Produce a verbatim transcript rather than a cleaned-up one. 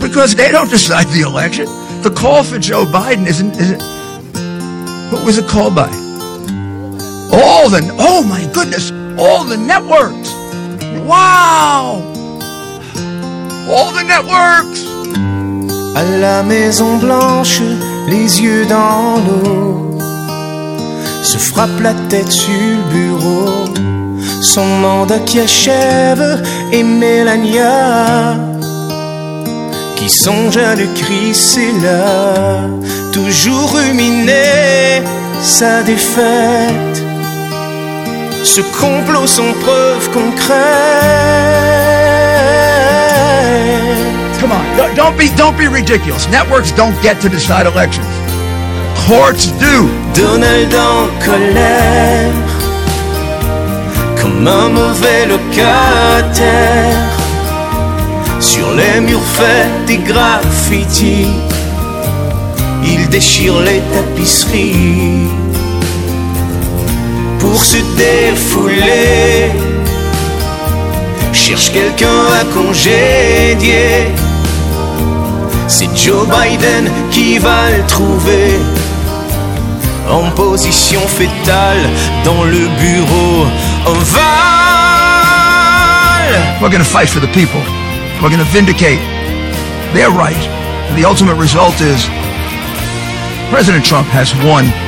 Because they don't decide the election. The call for Joe Biden isn't, isn't who was it called by? All the, oh my goodness, all the networks. Wow. All the networks. À la Maison Blanche, les yeux dans l'eau, se frappe la tête sur le bureau. Son mandat qui achève et Mélania qui songe à le crisser là, toujours ruminer sa défaite. Ce complot sans preuve concrète. Come on, don't be, don't be ridiculous. Networks don't get to decide elections. Courts do. Donald en colère, comme un mauvais locataire. Sur les murs faits des graffitis, il déchire les tapisseries pour se défouler. Cherche quelqu'un à congédier. C'est Joe Biden qui va le trouver, en position fétale dans le bureau ovale. We're going to fight for the people. We're going to vindicate their right. And the ultimate result is President Trump has won